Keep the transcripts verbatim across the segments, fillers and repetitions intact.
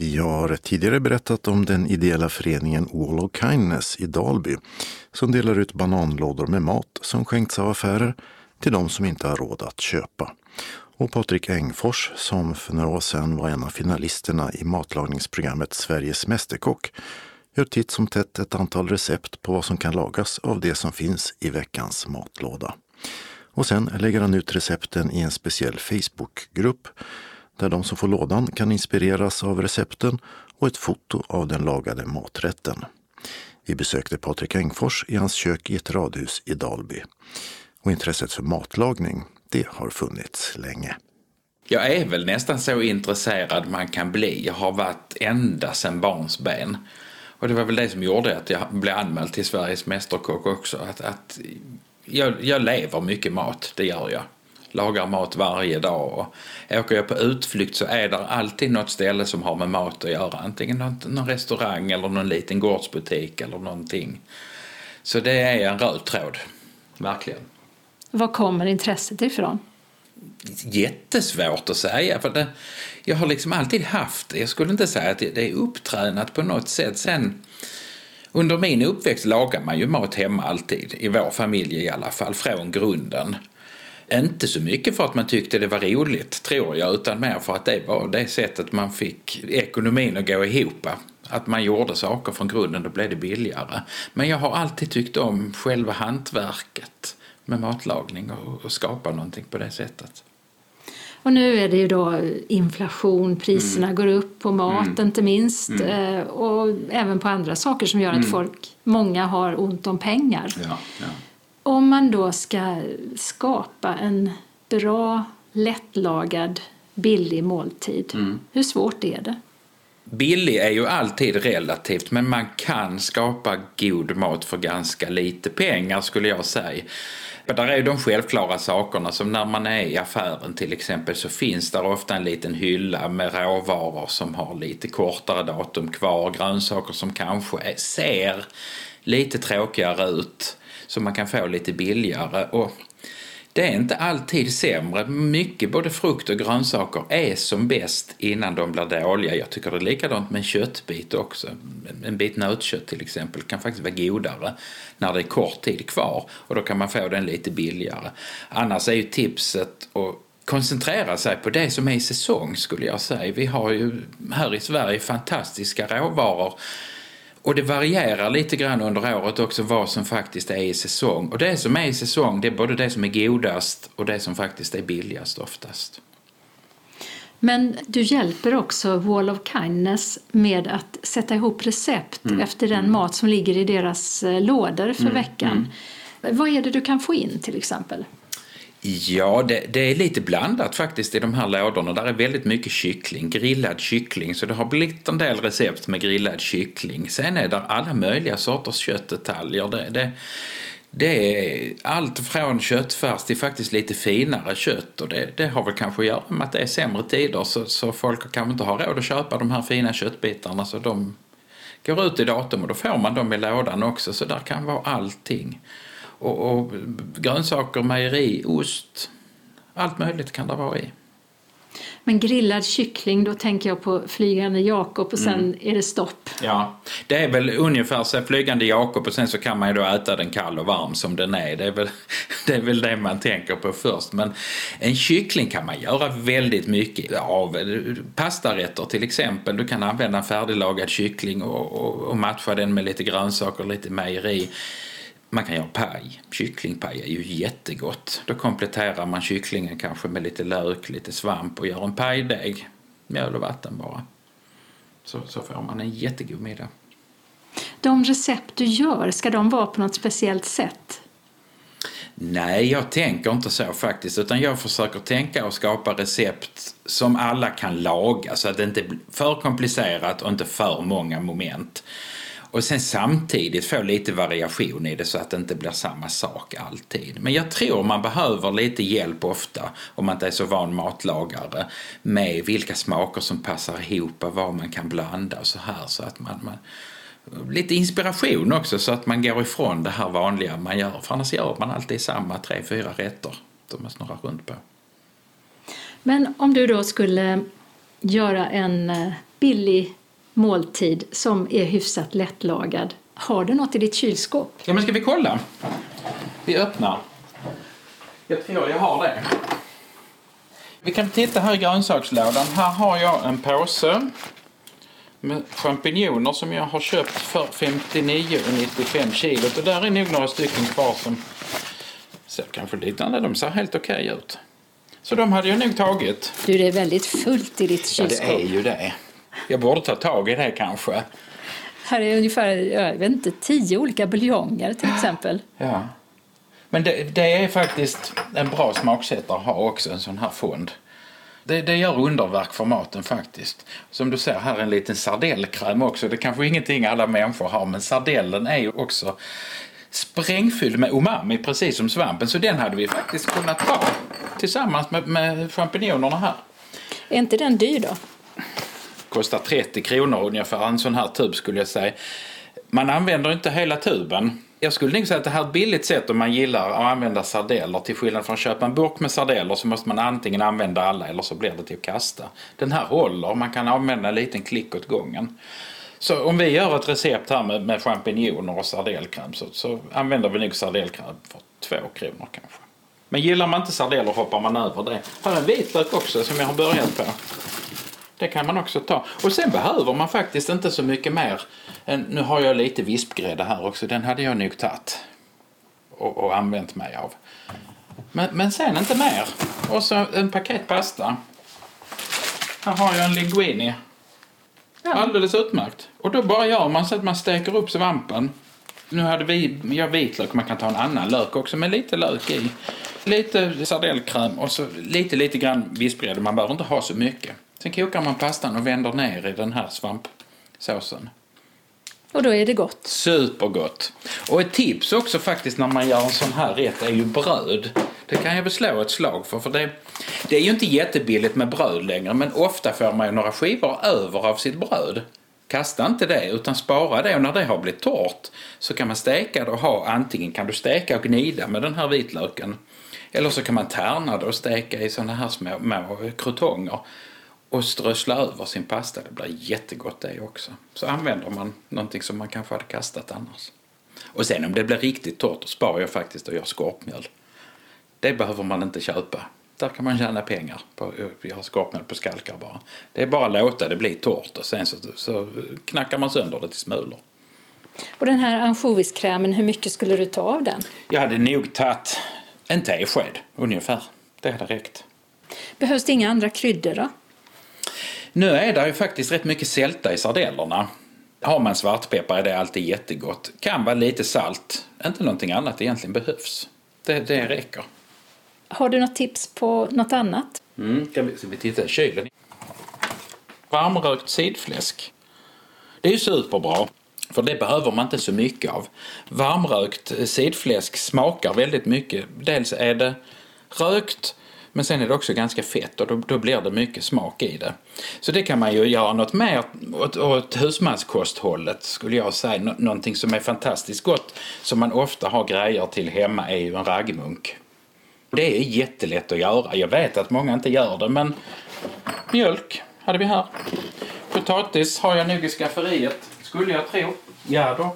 Jag har tidigare berättat om den ideella föreningen Wall of Kindness i Dalby som delar ut bananlådor med mat som skänkts av affärer till de som inte har råd att köpa. Och Patrik Engfors, som för några år sedan var en av finalisterna i matlagningsprogrammet Sveriges Mästerkock, gör titt som tätt ett antal recept på vad som kan lagas av det som finns i veckans matlåda. Och sen lägger han ut recepten i en speciell Facebookgrupp där de som får lådan kan inspireras av recepten och ett foto av den lagade maträtten. Vi besökte Patrik Engfors i hans kök i ett radhus i Dalby. Och intresset för matlagning, det har funnits länge. Jag är väl nästan så intresserad man kan bli. Jag har varit ända sedan barnsben. Och det var väl det som gjorde att jag blev anmäld till Sveriges Mästerkock också. Att, att jag, jag lever mycket mat, det gör jag. Lagar mat varje dag. Och åker jag på utflykt så är det alltid något ställe som har med mat att göra. Antingen någon, någon restaurang eller någon liten gårdsbutik eller någonting. Så det är en röd tråd, verkligen. Var kommer intresset ifrån? Jättesvårt att säga, för det, jag har liksom alltid haft det. Jag skulle inte säga att det är upptränat på något sätt. Sen under min uppväxt lagar man ju mat hemma alltid, i vår familj i alla fall, från grunden. Inte så mycket för att man tyckte det var roligt, tror jag, utan mer för att det var det sättet man fick ekonomin att gå ihop. Att man gjorde saker från grunden, då blev det billigare. Men jag har alltid tyckt om själva hantverket med matlagning och, och skapa någonting på det sättet. Och nu är det ju då inflation, priserna mm. går upp på mat mm. inte minst mm. och även på andra saker som gör att mm. folk, många har ont om pengar. Ja, ja. Om man då ska skapa en bra, lättlagad, billig måltid, mm. hur svårt är det? Billig är ju alltid relativt, men man kan skapa god mat för ganska lite pengar, skulle jag säga. Där är ju de självklara sakerna, som när man är i affären till exempel, så finns där ofta en liten hylla med råvaror som har lite kortare datum kvar, grönsaker som kanske är, ser lite tråkigare ut, så man kan få lite billigare. Och det är inte alltid sämre. Mycket, både frukt och grönsaker, är som bäst innan de blir dåliga. Jag tycker det är likadant med en köttbit också. En bit nötkött till exempel kan faktiskt vara godare när det är kort tid kvar. Och då kan man få den lite billigare. Annars är ju tipset att koncentrera sig på det som är i säsong, skulle jag säga. Vi har ju här i Sverige fantastiska råvaror. Och det varierar lite grann under året också vad som faktiskt är i säsong. Och det som är i säsong, det är både det som är godast och det som faktiskt är billigast oftast. Men du hjälper också Wall of Kindness med att sätta ihop recept mm. efter den mm. mat som ligger i deras lådor för mm. veckan. Mm. Vad är det du kan få in till exempel? Ja, det, det är lite blandat faktiskt i de här lådorna. Där är väldigt mycket kyckling, grillad kyckling. Så det har blivit en del recept med grillad kyckling. Sen är det alla möjliga sorters köttdetaljer. Det, det, det är allt från köttfärs till faktiskt lite finare kött. Och det, det har väl kanske att göra med att det är sämre tider. Så, så folk kanske inte har råd att köpa de här fina köttbitarna. Så de går ut i datum och då får man dem i lådan också. Så där kan vara allting. Och, och grönsaker, mejeri, ost, allt möjligt kan det vara i. Men grillad kyckling, då tänker jag på Flygande Jakob och sen mm. är det stopp. Ja, det är väl ungefär så Flygande Jakob och sen så kan man ju då äta den kall och varm som den är. Det är väl det, är väl det man tänker på först. Men en kyckling kan man göra väldigt mycket av. Pastarätter till exempel, du kan använda en färdiglagad kyckling och, och, och matcha den med lite grönsaker och lite mejeri. Man kan göra paj. Kycklingpaj är ju jättegott. Då kompletterar man kycklingen kanske med lite lök, lite svamp och gör en pajdeg. Mjöl och vatten bara. Så, så får man en jättegod middag. De recept du gör, ska de vara på något speciellt sätt? Nej, jag tänker inte så faktiskt. Utan jag försöker tänka och skapa recept som alla kan laga. Så att det inte blir för komplicerat och inte för många moment. Och sen samtidigt få lite variation i det så att det inte blir samma sak alltid. Men jag tror man behöver lite hjälp ofta, om man inte är så van matlagare, med vilka smaker som passar ihop och vad man kan blanda och så här. Så att man, man lite inspiration också så att man går ifrån det här vanliga man gör. För annars gör man alltid samma tre, fyra rätter som man snurrar runt på. Men om du då skulle göra en billig måltid som är hyfsat lättlagad. Har du något i ditt kylskåp? Ja, men ska vi kolla? Vi öppnar. Jag tror jag har det. Vi kan titta här i grönsakslådan. Här har jag en påse med champinjoner som jag har köpt för femtionio nittiofem kilo. Och där är nog några stycken kvar som ser kanske lite, de ser helt okej ut. Så de hade jag nog tagit. Du, det är väldigt fullt i ditt kylskåp. Ja, det är ju det. Jag borde ta tag i det kanske. Här är ungefär, jag vet inte, tio olika buljonger till exempel. Ja. Men det, det är faktiskt en bra smaksättare att ha också, en sån här fond. Det, det gör underverk för maten faktiskt. Som du ser, här är en liten sardellkräm också. Det är kanske ingenting alla människor har, men sardellen är ju också sprängfylld med umami, precis som svampen. Så den hade vi faktiskt kunnat ta tillsammans med, med champinjonerna här. Är inte den dyr då? Kostar trettio kronor ungefär, en sån här tub skulle jag säga. Man använder inte hela tuben. Jag skulle nog säga att det här är ett billigt sätt om man gillar att använda sardeller. Till skillnad från att köpa en burk med sardeller så måste man antingen använda alla eller så blir det till att kasta. Den här håller, man kan använda en liten klick åt gången. Så om vi gör ett recept här med, med champinjoner och sardellkräm så, så använder vi nog sardellkräm för två kronor kanske. Men gillar man inte sardeller hoppar man över det. Här är en vitlök också som jag har börjat på. Det kan man också ta. Och sen behöver man faktiskt inte så mycket mer. Nu har jag lite vispgrädde här också. Den hade jag nog tagit och, och använt mig av. Men, men sen inte mer. Och så en paket pasta. Här har jag en linguini. Ja. Alldeles utmärkt. Och då bara gör man så att man steker upp svampen. Nu hade vi ja, vitlök. Man kan ta en annan lök också med lite lök i. Lite sardellkräm och så lite, lite grann vispgrädde. Man behöver inte ha så mycket. Sen kokar man pastan och vänder ner i den här svampsåsen. Och då är det gott. Supergott. Och ett tips också faktiskt när man gör en sån här rätt är ju bröd. Det kan jag väl slå ett slag för. För det, det är ju inte jättebilligt med bröd längre. Men ofta får man ju några skivor över av sitt bröd. Kasta inte det utan spara det. Och när det har blivit torrt så kan man steka det och ha. Antingen kan du steka och gnida med den här vitlöken. Eller så kan man tärna det och steka i såna här små, små krutonger. Och strössla över sin pasta. Det blir jättegott det också. Så använder man någonting som man kanske hade kastat annars. Och sen om det blir riktigt torrt så sparar jag faktiskt och gör skorpmjöl. Det behöver man inte köpa. Där kan man tjäna pengar på att göra skorpmjöl på skalkar bara. Det är bara att låta det bli torrt och sen så, så knackar man sönder det till smulor. Och den här ansjoviskrämen, hur mycket skulle du ta av den? Jag hade nog tagit en tesked ungefär. Det hade räckt. Behövs det inga andra kryddor då? Nu är det ju faktiskt rätt mycket sälta i sardellerna. Har man svartpeppar är det alltid jättegott. Kan vara lite salt. Inte någonting annat egentligen behövs. Det, det räcker. Har du något tips på något annat? Mm, kan vi, så vi tittar i kylen. Varmrökt sidfläsk. Det är ju superbra. För det behöver man inte så mycket av. Varmrökt sidfläsk smakar väldigt mycket. Dels är det rökt. Men sen är det också ganska fett och då, då blir det mycket smak i det. Så det kan man ju göra något mer åt, åt husmanskosthållet skulle jag säga. Nå- någonting som är fantastiskt gott som man ofta har grejer till hemma är ju en raggmunk. Det är jättelätt att göra. Jag vet att många inte gör det men mjölk hade vi här. Potatis har jag nog i skafferiet. Skulle jag tro. Ja då.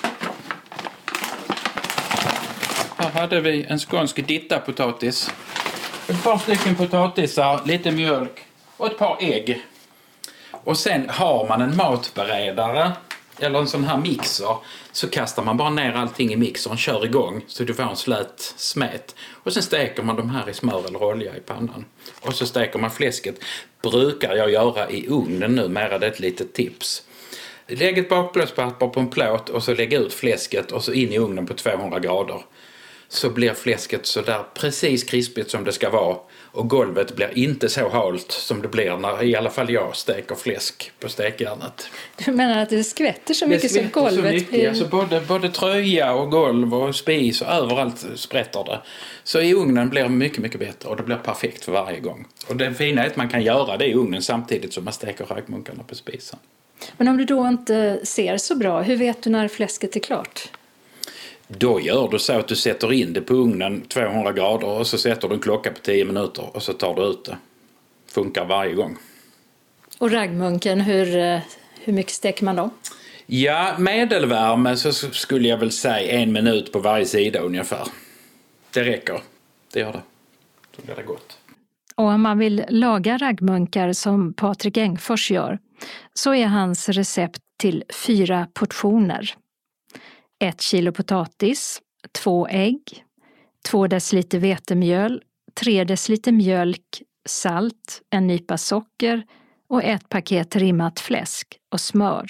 Här hade vi en skånsk ditta-potatis. Ett par stycken potatisar, lite mjölk och ett par ägg. Och sen har man en matberedare eller en sån här mixer så kastar man bara ner allting i mixern, kör igång så du får en slät smet. Och sen steker man de här i smör eller olja i pannan. Och så steker man fläsket. Brukar jag göra i ugnen nu, mer det ett litet tips. Lägg ett bakplåtspapper på en plåt och så lägg ut fläsket och så in i ugnen på tvåhundra grader. Så blir fläsket så där precis krispigt som det ska vara. Och golvet blir inte så halt som det blir när i alla fall jag steker fläsk på stekjärnet. Du menar att det skvätter så mycket som golvet så mycket. blir... Alltså både, både tröja och golv och spis och överallt sprätter det. Så i ugnen blir det mycket, mycket bättre och det blir perfekt för varje gång. Och det fina är att man kan göra det i ugnen samtidigt som man steker raggmunkarna på spisen. Men om du då inte ser så bra, hur vet du när fläsket är klart? Då gör du så att du sätter in det på ugnen tvåhundra grader och så sätter du en klocka på tio minuter och så tar du ut det. Funkar varje gång. Och raggmunken, hur, hur mycket steker man dem? Ja, medelvärme så skulle jag väl säga en minut på varje sida ungefär. Det räcker. Det gör det. Så blir det gott. Och om man vill laga raggmunkar som Patrik Engfors gör så är hans recept till fyra portioner. Ett kilo potatis, två ägg, två deciliter vetemjöl, tre deciliter mjölk, salt, en nypa socker och ett paket rimmat fläsk och smör.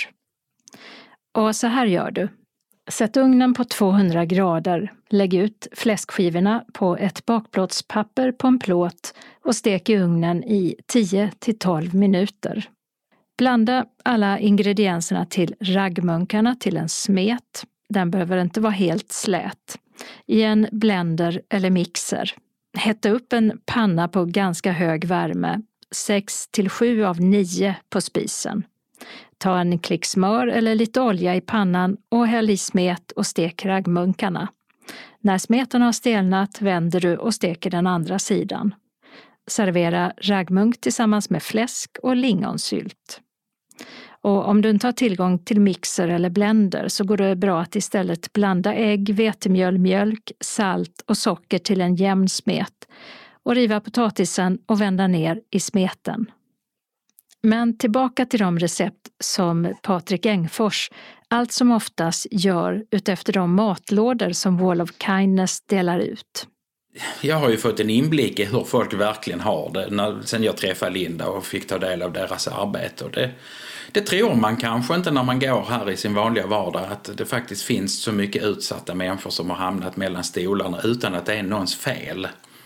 Och så här gör du. Sätt ugnen på tvåhundra grader, lägg ut fläskskivorna på ett bakplåtspapper på en plåt och stek i ugnen i tio till tolv minuter. Blanda alla ingredienserna till raggmunkarna till en smet. Den behöver inte vara helt slät. I en blender eller mixer. Hetta upp en panna på ganska hög värme, sex till sju av nio på spisen. Ta en klick smör eller lite olja i pannan och häll i smet och stek raggmunkarna. När smeten har stelnat vänder du och steker den andra sidan. Servera raggmunk tillsammans med fläsk och lingonsylt. Och om du inte har tillgång till mixer eller blender så går det bra att istället blanda ägg, vetemjöl, mjölk, salt och socker till en jämn smet och riva potatisen och vända ner i smeten. Men tillbaka till de recept som Patrik Engfors allt som oftast gör utefter de matlådor som Wall of Kindness delar ut. Jag har ju fått en inblick i hur folk verkligen har det när, sen jag träffade Linda och fick ta del av deras arbete. Och det, det tror man kanske inte när man går här i sin vanliga vardag, att det faktiskt finns så mycket utsatta människor som har hamnat mellan stolarna utan att det är någons fel.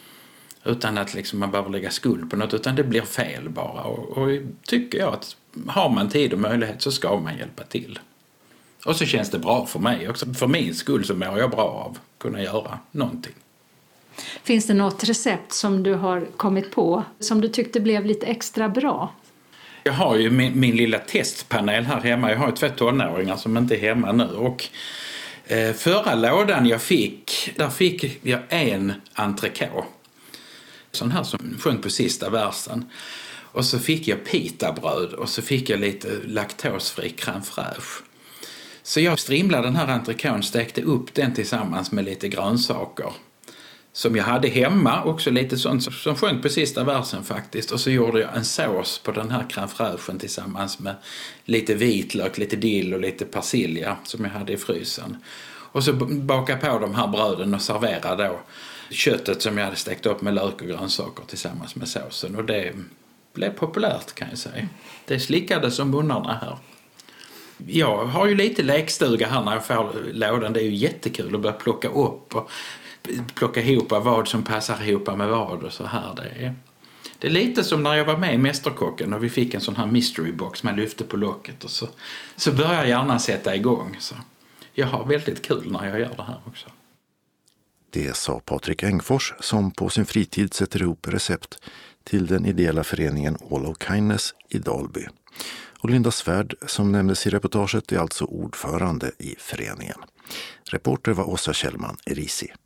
Utan att liksom man behöver lägga skuld på något, utan det blir fel bara. Och, och tycker jag att har man tid och möjlighet så ska man hjälpa till. Och så känns det bra för mig också. För min skull så mår jag bra av att kunna göra någonting. Finns det något recept som du har kommit på som du tyckte blev lite extra bra? Jag har ju min, min lilla testpanel här hemma. Jag har ju två tonåringar som inte är hemma nu. Och eh, förra lådan jag fick, där fick jag en entrecote. Sån här som sjöng på sista versen. Och så fick jag pitabröd och så fick jag lite laktosfri crème fraîche. Så jag strimlade den här entrecoten, stekte upp den tillsammans med lite grönsaker. Som jag hade hemma, också lite sånt som sjöng på sista versen faktiskt. Och så gjorde jag en sås på den här crème fraîchen tillsammans med lite vitlök, lite dill och lite persilja som jag hade i frysen. Och så bakade på de här bröden och serverade då köttet som jag hade stekt upp med lök och grönsaker tillsammans med såsen. Och det blev populärt kan jag säga. Det slickade som munnarna här. Jag har ju lite lekstuga här när jag får lådan. Det är ju jättekul att börja plocka upp och plocka ihop vad som passar ihop med vad och så här. Det är, det är lite som när jag var med i Mästerkocken och vi fick en sån här mystery box man lyfte på locket och så, så börjar jag gärna sätta igång. Så jag har väldigt kul när jag gör det här också. Det sa Patrik Engfors som på sin fritid sätter ihop recept till den ideella föreningen Wall of Kindness i Dalby. Och Linda Svärd som nämndes i reportaget är alltså ordförande i föreningen. Reporter var Åsa Kjellman Erisi.